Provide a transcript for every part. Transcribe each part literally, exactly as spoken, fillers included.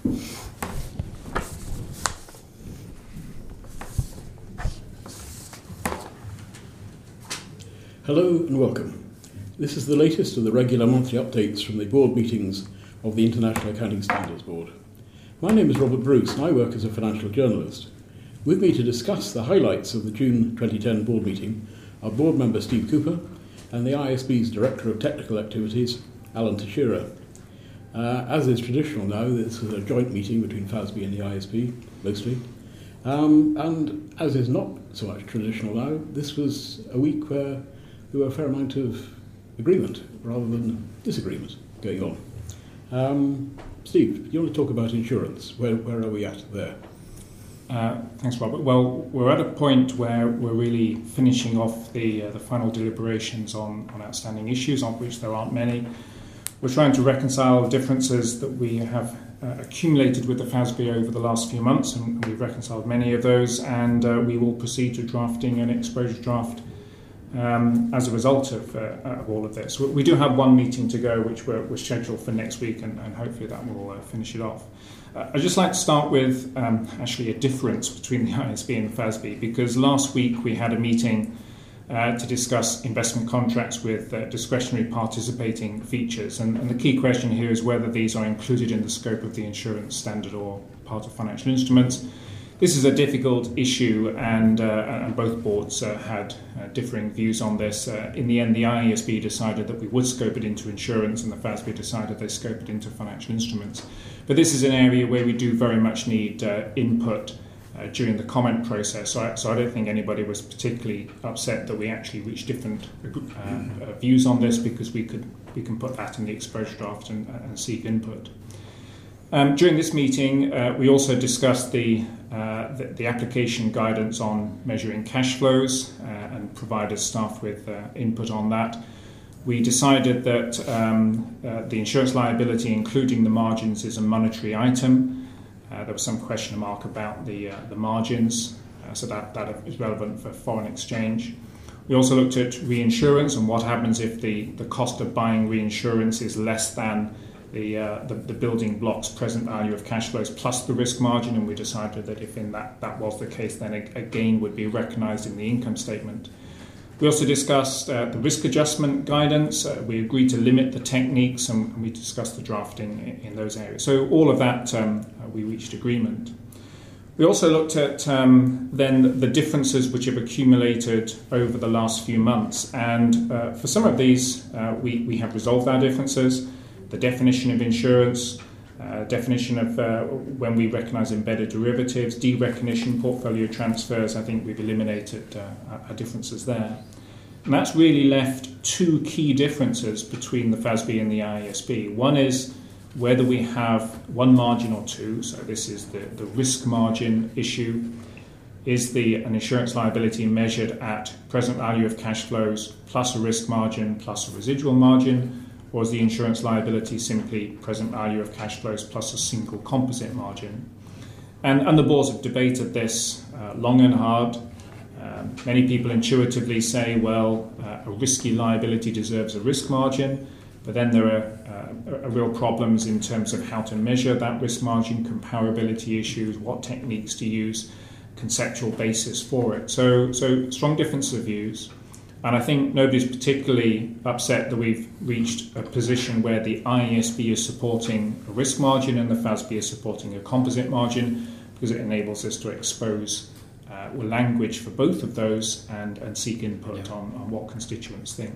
Hello and welcome. This is the latest of the regular monthly updates from the board meetings of the International Accounting Standards Board. My name is Robert Bruce and I work as a financial journalist. With me to discuss the highlights of the June twenty ten board meeting are board member Steve Cooper and the I S B's Director of Technical Activities, Alan Teixeira. Uh, as is traditional now, this is a joint meeting between F A S B and the I S B, mostly. Um, and as is not so much traditional now, this was a week where there were a fair amount of agreement rather than disagreement going on. Um, Steve, do you want to talk about insurance? Where, where are we at there? Uh, thanks, Robert. Well, we're at a point where we're really finishing off the uh, the final deliberations on, on outstanding issues, on which there aren't many. We're trying to reconcile differences that we have uh, accumulated with the F A S B over the last few months, and we've reconciled many of those, and uh, we will proceed to drafting an exposure draft um, as a result of, uh, of all of this. We do have one meeting to go, which we're, we're scheduled for next week, and, and hopefully that will uh, finish it off. Uh, I'd just like to start with um, actually a difference between the I S B and the F A S B, because last week we had a meeting uh, to discuss investment contracts with uh, discretionary participating features, and, and the key question here is whether these are included in the scope of the insurance standard or part of financial instruments. This is a difficult issue, and, uh, and both boards uh, had uh, differing views on this. Uh, in the end, the I S B decided that we would scope it into insurance, and the F A S B decided they scope it into financial instruments. But this is an area where we do very much need uh, input uh, during the comment process. So I, so I don't think anybody was particularly upset that we actually reached different uh, uh, views on this, because we could we can put that in the exposure draft and, and seek input. Um, during this meeting, uh, we also discussed the, uh, the the application guidance on measuring cash flows uh, and provided staff with uh, input on that. We decided that um, uh, the insurance liability, including the margins, is a monetary item. Uh, there was some question mark about the uh, the margins, uh, so that, that is relevant for foreign exchange. We also looked at reinsurance and what happens if the, the cost of buying reinsurance is less than The, uh, the the building blocks present value of cash flows plus the risk margin, and we decided that if in that, that was the case, then a, a gain would be recognised in the income statement. We also discussed uh, the risk adjustment guidance. Uh, we agreed to limit the techniques, and, and we discussed the drafting in, in those areas. So all of that, um, uh, we reached agreement. We also looked at um, then the differences which have accumulated over the last few months, and uh, for some of these, uh, we, we have resolved our differences. The definition of insurance, uh, definition of uh, when we recognise embedded derivatives, derecognition, portfolio transfers, I think we've eliminated uh, our differences there. And that's really left two key differences between the F A S B and the I S B. One is whether we have one margin or two, so this is the, the risk margin issue. Is the an insurance liability measured at present value of cash flows plus a risk margin plus a residual margin? Or is the insurance liability simply present value of cash flows plus a single composite margin? And, and the boards have debated this uh, long and hard. Um, many people intuitively say, well, uh, a risky liability deserves a risk margin, but then there are uh, real problems in terms of how to measure that risk margin, comparability issues, what techniques to use, conceptual basis for it. So, so strong difference of views. And I think nobody's particularly upset that we've reached a position where the I S B is supporting a risk margin and the F A S B is supporting a composite margin, because it enables us to expose uh, language for both of those and, and seek input yeah. on, on what constituents think.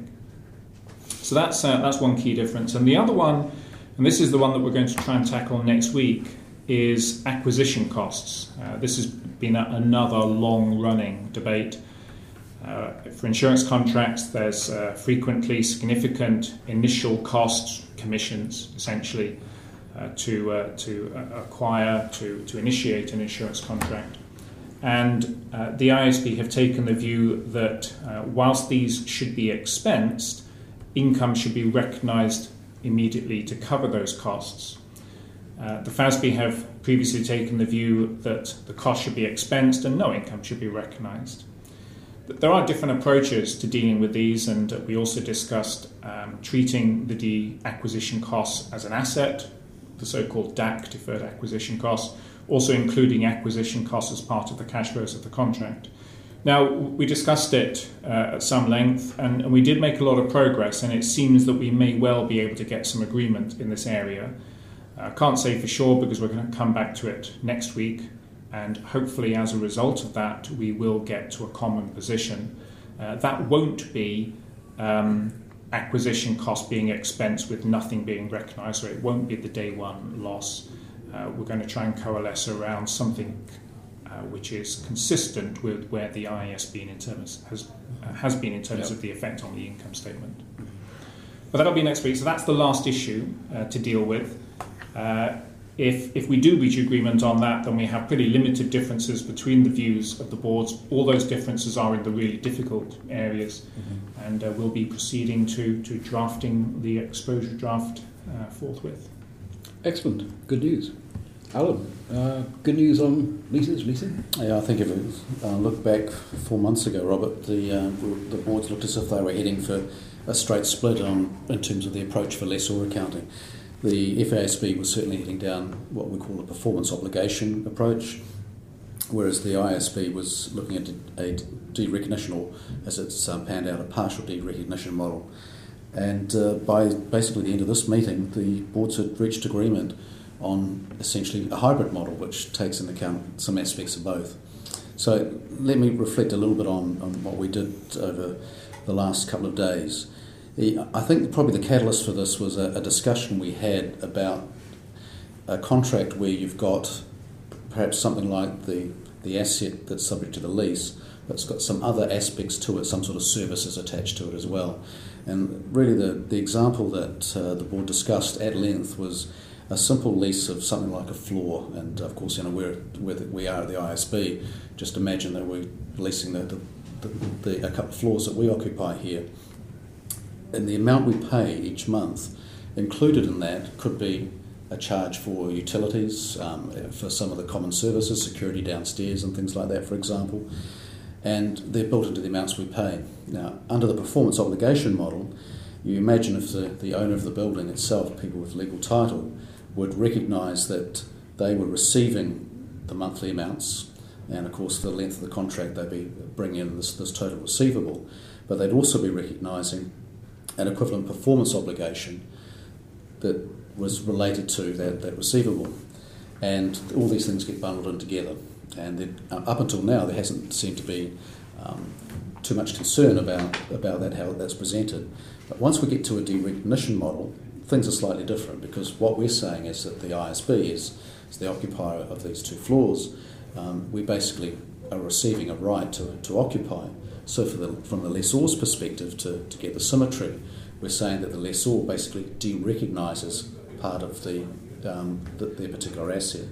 So that's uh, that's one key difference. And the other one, and this is the one that we're going to try and tackle next week, is acquisition costs. Uh, this has been a, another long-running debate. Uh, for insurance contracts, there's uh, frequently significant initial costs, commissions, essentially, uh, to uh, to uh, acquire, to, to initiate an insurance contract. And uh, the I S B have taken the view that uh, whilst these should be expensed, income should be recognised immediately to cover those costs. Uh, the F A S B have previously taken the view that the cost should be expensed and no income should be recognised. There are different approaches to dealing with these, and we also discussed um, treating the de-acquisition costs as an asset, the so-called D A C, deferred acquisition costs, also including acquisition costs as part of the cash flows of the contract. Now, we discussed it uh, at some length, and, and we did make a lot of progress, and it seems that we may well be able to get some agreement in this area. I uh, can't say for sure because we're going to come back to it next week, and hopefully as a result of that we will get to a common position. Uh, that won't be um, acquisition cost being expensed with nothing being recognised, so it won't be the day one loss. Uh, we're going to try and coalesce around something uh, which is consistent with where the I A S been in terms has uh, has been in terms yep. of the effect on the income statement. But that'll be next week. So that's the last issue uh, to deal with. Uh, if if we do reach agreement on that, then we have pretty limited differences between the views of the boards. All those differences are in the really difficult areas, mm-hmm. and uh, we'll be proceeding to to drafting the exposure draft uh, forthwith. Excellent, good news. Alan, uh, good news on leases, leasing? Yeah, I think if we uh, look back four months ago, Robert, the uh, the boards looked as if they were heading for a straight split on in terms of the approach for lessor accounting. The F A S B was certainly heading down what we call a performance obligation approach, whereas the I A S B was looking at a derecognition, or as it's um, panned out, a partial derecognition model. And uh, by basically the end of this meeting, the boards had reached agreement on essentially a hybrid model which takes into account some aspects of both. So let me reflect a little bit on, on what we did over the last couple of days. The, I think probably the catalyst for this was a, a discussion we had about a contract where you've got perhaps something like the, the asset that's subject to the lease, but it's got some other aspects to it, some sort of services attached to it as well. And really the, the example that uh, the board discussed at length was a simple lease of something like a floor, and of course, you know, where where we are at the I A S B, just imagine that we're leasing the, the, the, the a couple of floors that we occupy here, and the amount we pay each month, included in that could be a charge for utilities, um, for some of the common services, security downstairs and things like that, for example, and they're built into the amounts we pay. Now, under the performance obligation model, you imagine if the, the owner of the building itself, people with legal title, would recognise that they were receiving the monthly amounts, and of course for the length of the contract they'd be bringing in this, this total receivable, but they'd also be recognising an equivalent performance obligation that was related to that, that receivable. And all these things get bundled in together. And then, uh, up until now there hasn't seemed to be um, too much concern about, about that, how that's presented. But once we get to a derecognition model, things are slightly different, because what we're saying is that the I A S B is, is the occupier of these two floors. Um, we basically are receiving a right to, to occupy. So for the, from the lessor's perspective, to, to get the symmetry, we're saying that the lessor basically derecognises part of the, um, the their particular asset.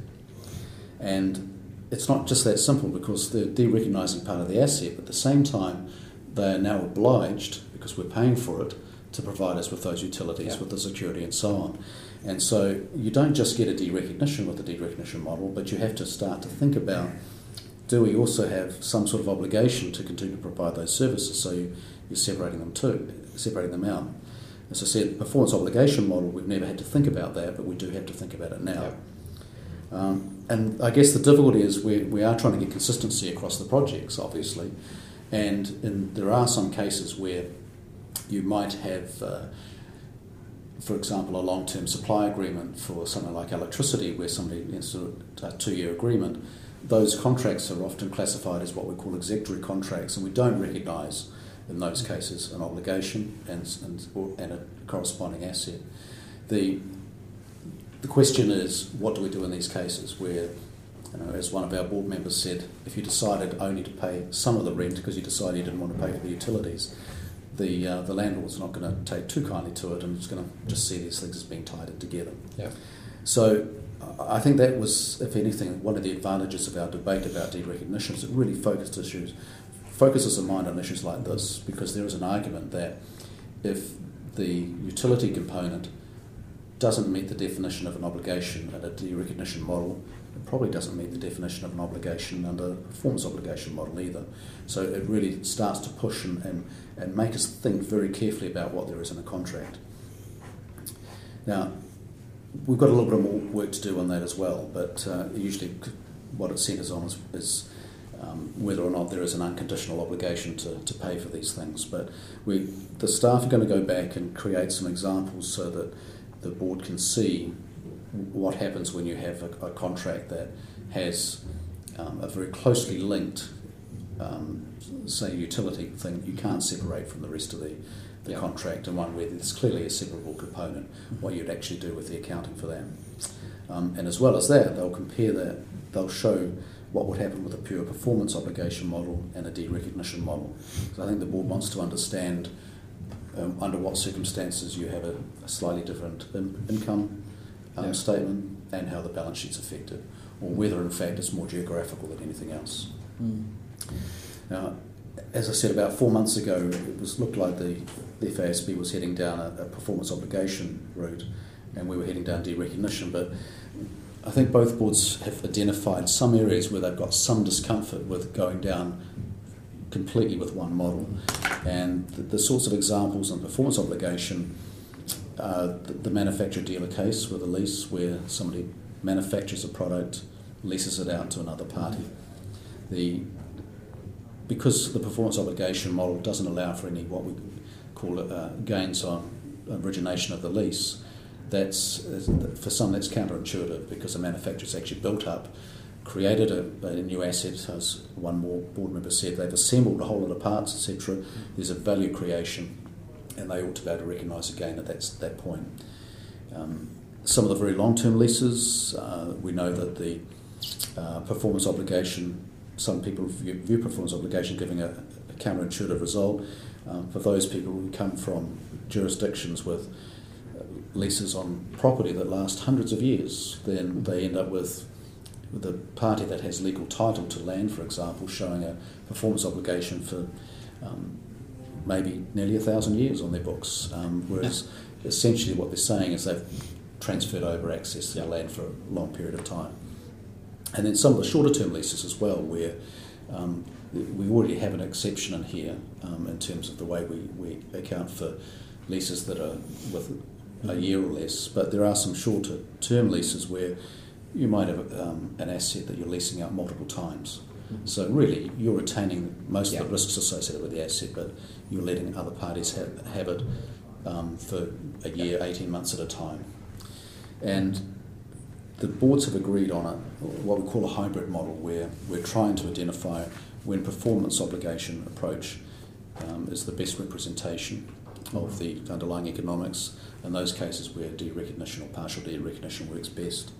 And it's not just that simple, because they're derecognising part of the asset, but at the same time they are now obliged, because we're paying for it, to provide us with those utilities, yeah. with the security and so on. And so you don't just get a derecognition with the derecognition model, but you have to start to think about, do we also have some sort of obligation to continue to provide those services? So you, you're separating them too, separating them out. As I said, performance obligation model, we've never had to think about that, but we do have to think about it now. Yeah. Um, and I guess the difficulty is we, we are trying to get consistency across the projects, obviously, and in, there are some cases where you might have, uh, for example, a long-term supply agreement for something like electricity, where somebody has a two-year agreement. Those contracts are often classified as what we call executory contracts, and we don't recognise in those cases an obligation and, and, or, and a corresponding asset. The the question is, what do we do in these cases where, you know, as one of our board members said, if you decided only to pay some of the rent because you decided you didn't want to pay for the utilities, the uh, the landlord's not going to take too kindly to it, and it's going to just see these things as being tied in together. Yeah. So I think that was, if anything, one of the advantages of our debate about derecognition is it really focused issues, focuses the mind on issues like this, because there is an argument that if the utility component doesn't meet the definition of an obligation at a derecognition model, it probably doesn't meet the definition of an obligation under a performance obligation model either. So it really starts to push and, and, and make us think very carefully about what there is in a contract. Now, we've got a little bit more work to do on that as well, but uh, usually what it centres on is, is um, whether or not there is an unconditional obligation to, to pay for these things. But we, the staff are going to go back and create some examples so that the board can see what happens when you have a, a contract that has um, a very closely linked, um, say, utility thing you can't separate from the rest of the, the yeah. contract, and one where there's clearly a separable component, what you'd actually do with the accounting for that. Um, and as well as that, they'll compare that, they'll show what would happen with a pure performance obligation model and a derecognition model. So I think the board wants to understand um, under what circumstances you have a, a slightly different in, income um, yeah. statement and how the balance sheet's affected, or whether in fact it's more geographical than anything else. Mm. Now, as I said, about four months ago, it was looked like the, the F A S B was heading down a, a performance obligation route, and we were heading down derecognition. But I think both boards have identified some areas where they've got some discomfort with going down completely with one model. And the, the sorts of examples on performance obligation, uh, the, the manufacturer-dealer case with a lease where somebody manufactures a product, leases it out to another party. The Because the performance obligation model doesn't allow for any what we call uh, gains on origination of the lease, that's, for some that's counterintuitive, because the manufacturer's actually built up, created a, a new asset, as one more board member said, they've assembled a whole lot of parts, et cetera. There's a value creation, and they ought to be able to recognise a gain at that, that point. Um, some of the very long-term leases, uh, we know that the uh, performance obligation, some people view, view performance obligation giving a, a counterintuitive result. Um, for those people who come from jurisdictions with leases on property that last hundreds of years, then they end up with the party that has legal title to land, for example, showing a performance obligation for um, maybe nearly a thousand years on their books, um, whereas yeah. essentially what they're saying is they've transferred over access to yeah. the land for a long period of time. And then some of the shorter term leases as well, where um, we already have an exception in here um, in terms of the way we, we account for leases that are with a year or less, but there are some shorter term leases where you might have um, an asset that you're leasing out multiple times. Mm-hmm. So really, you're retaining most yeah. of the risks associated with the asset, but you're letting other parties have, have it um, for a year, eighteen months at a time. And the boards have agreed on a, what we call a hybrid model, where we're trying to identify when performance obligation approach um, is the best representation of the underlying economics, in those cases where derecognition or partial derecognition works best.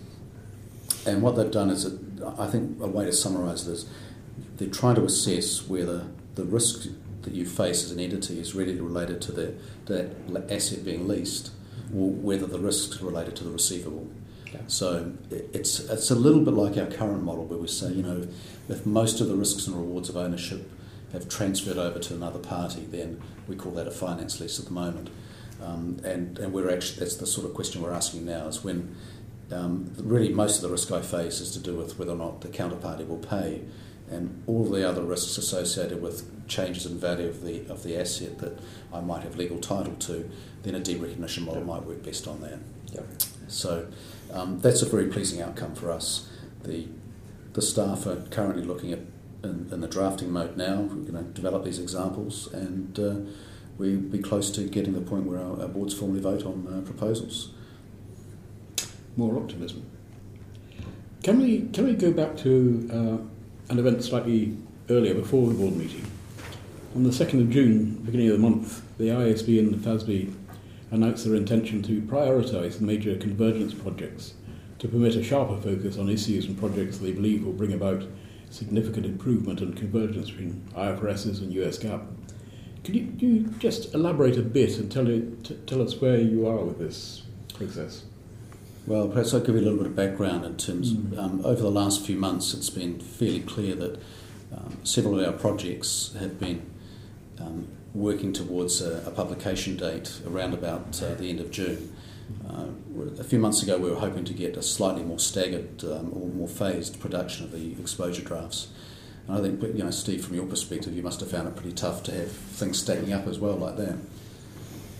And what they've done is, that, I think a way to summarise it is, they're trying to assess whether the risk that you face as an entity is really related to the, that asset being leased, or whether the risk is related to the receivable. Okay. So it's it's a little bit like our current model, where we say, you know, if most of the risks and rewards of ownership have transferred over to another party, then we call that a finance lease at the moment. Um, and, and we're actually, that's the sort of question we're asking now, is when um, really most of the risk I face is to do with whether or not the counterparty will pay, and all the other risks associated with changes in value of the of the asset that I might have legal title to, then a derecognition model might work best on that. Yep. So um, that's a very pleasing outcome for us. The the staff are currently looking at in, in the drafting mode now. We're going to develop these examples, and uh, we'll be close to getting to the point where our, our boards formally vote on uh, proposals. More optimism. Can we can we go back to uh, an event slightly earlier, before the board meeting? On the second of June, beginning of the month, the I A S B and the F A S B announced their intention to prioritise major convergence projects to permit a sharper focus on issues and projects they believe will bring about significant improvement and convergence between I F R S's and U S GAAP. Could you, you just elaborate a bit and tell, it, t- tell us where you are with this process? Well, perhaps I'll give you a little bit of background in terms mm. of, um, over the last few months it's been fairly clear that um, several of our projects have been um, working towards a, a publication date around about uh, the end of June. Uh, a few months ago we were hoping to get a slightly more staggered um, or more phased production of the exposure drafts. And I think, you know, Steve, from your perspective, you must have found it pretty tough to have things stacking up as well like that.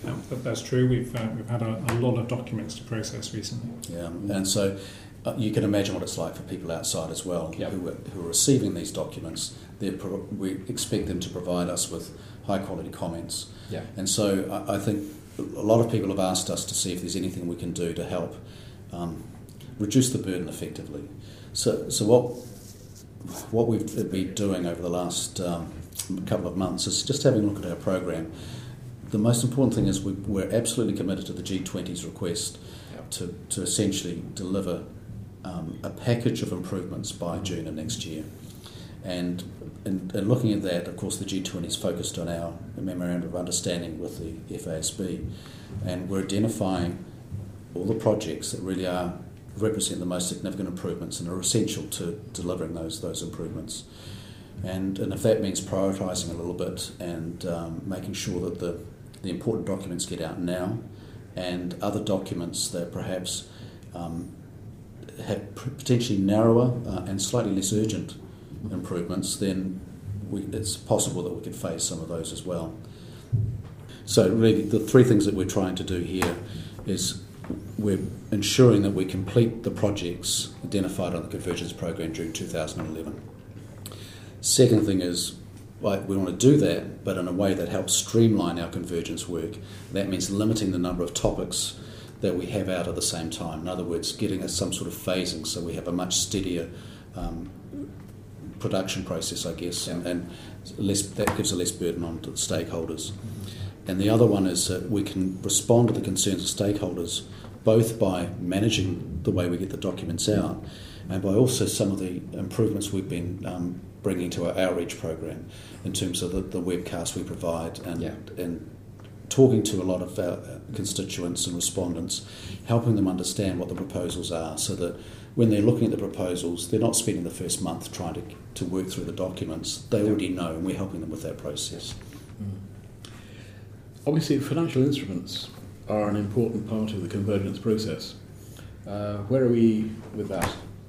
Yeah, that, that's true. We've uh, we've had a, a lot of documents to process recently. Yeah, and so uh, you can imagine what it's like for people outside as well Yep. who, are, who are receiving these documents. They're pro- we expect them to provide us with high quality comments. Yeah. And so I, I think a lot of people have asked us to see if there's anything we can do to help um, reduce the burden effectively. So, so what what we've been doing over the last um, couple of months is just having a look at our program. The most important thing is we, we're absolutely committed to the G twenty's request Yep. to, to essentially deliver um, a package of improvements by June of next year. And in, in looking at that, of course, the G twenty is focused on our memorandum of understanding with the F A S B, and we're identifying all the projects that really are represent the most significant improvements and are essential to delivering those those improvements. And and if that means prioritising a little bit and um, making sure that the, the important documents get out now, and other documents that perhaps um, have potentially narrower uh, and slightly less urgent improvements, then we, it's possible that we could phase some of those as well. So really the three things that we're trying to do here is we're ensuring that we complete the projects identified on the Convergence Program during two thousand eleven. Second thing is, like, we want to do that, but in a way that helps streamline our convergence work. That means limiting the number of topics that we have out at the same time. In other words, getting us some sort of phasing so we have a much steadier um, production process, I guess, and, and less, that gives a less burden on the stakeholders. And the other one is that we can respond to the concerns of stakeholders both by managing the way we get the documents out and by also some of the improvements we've been um, bringing to our outreach program in terms of the, the webcasts we provide and, Yeah. and talking to a lot of our constituents and respondents, helping them understand what the proposals are so that when they're looking at the proposals, they're not spending the first month trying to, to work through the documents. They already know, and we're helping them with that process. Mm. Obviously, financial instruments are an important part of the convergence process. Uh, where are we with that?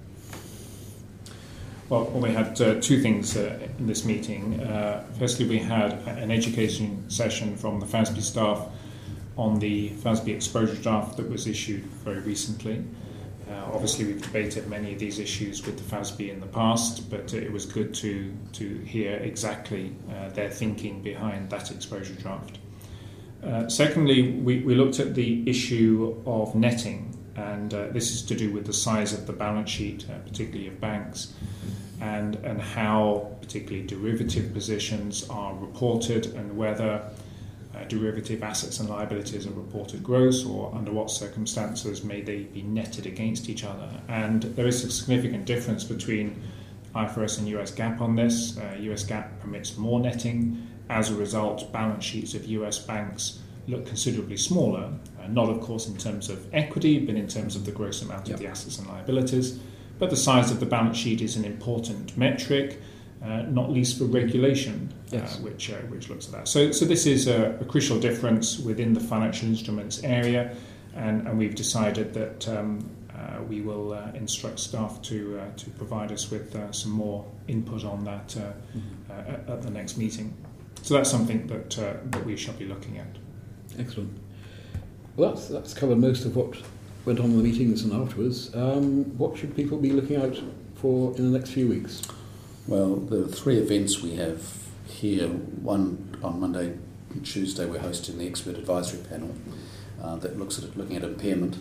Well, we had uh, two things uh, in this meeting. Uh, firstly, we had an education session from the F A S B staff on the F A S B exposure draft that was issued very recently. Uh, obviously, we've debated many of these issues with the F A S B in the past, but it was good to, to hear exactly uh, their thinking behind that exposure draft. Uh, secondly, we, we looked at the issue of netting, and uh, this is to do with the size of the balance sheet, uh, particularly of banks, and, and how particularly derivative positions are reported and whether uh, derivative assets and liabilities are reported gross or under what circumstances may they be netted against each other. And there is a significant difference between I F R S and U S GAAP on this. Uh, U S GAAP permits more netting. As a result, balance sheets of U S banks look considerably smaller, uh, not of course in terms of equity, but in terms of the gross amount Yep. of the assets and liabilities. But the size of the balance sheet is an important metric, uh, not least for regulation, Yes. uh, which uh, which looks at that. So, so this is a, a crucial difference within the financial instruments area, and, and we've decided that um, uh, we will uh, instruct staff to uh, to provide us with uh, some more input on that uh, Mm-hmm. uh, at, at the next meeting. So that's something that uh, that we shall be looking at. Excellent. Well, that's, that's covered most of what went on in the meetings and afterwards. Um, what should people be looking out for in the next few weeks? Well, the three events we have here, one on Monday and Tuesday, we're hosting the expert advisory panel uh, that looks at looking at impairment.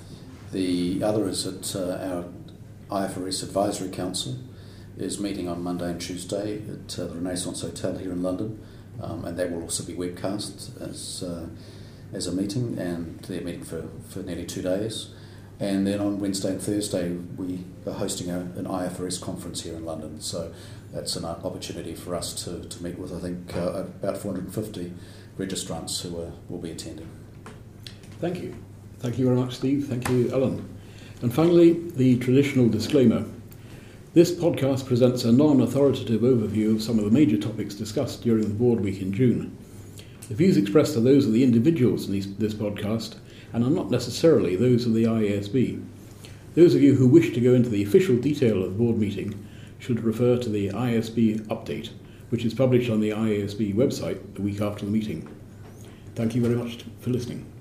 The other is at uh, our I F R S Advisory Council is meeting on Monday and Tuesday at uh, the Renaissance Hotel here in London, um, and that will also be webcast as uh, as a meeting, and they're meeting for, for nearly two days. And then on Wednesday and Thursday we are hosting a, an I F R S conference here in London, so that's an opportunity for us to, to meet with, I think, uh, about four hundred fifty registrants who are, will be attending. Thank you. Thank you very much, Steve. Thank you, Ellen. And finally, the traditional disclaimer. This podcast presents a non-authoritative overview of some of the major topics discussed during the board week in June. The views expressed are those of the individuals in these, this podcast and are not necessarily those of the I A S B. Those of you who wish to go into the official detail of the board meeting should refer to the I A S B update, which is published on the I A S B website the week after the meeting. Thank you very much for listening.